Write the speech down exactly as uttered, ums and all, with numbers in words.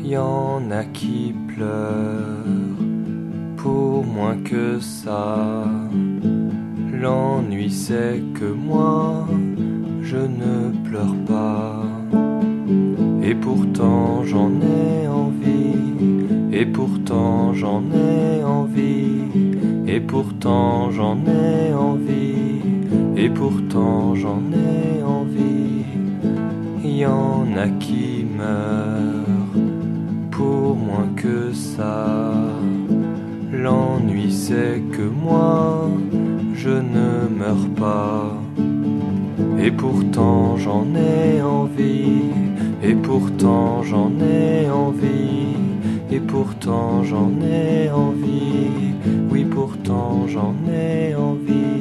y en a qui pleurent pour moins que ça. L'ennui c'est que moi je ne pleure pas. Et pourtant j'en ai envie, et pourtant j'en ai envie, et pourtant j'en ai envie, et pourtant j'en ai envie. Y en a qui meurent pour moins que ça. L'ennui c'est que moi je ne meurs pas. Et pourtant j'en ai envie, et pourtant j'en ai envie, et pourtant j'en ai envie, oui pourtant j'en ai envie.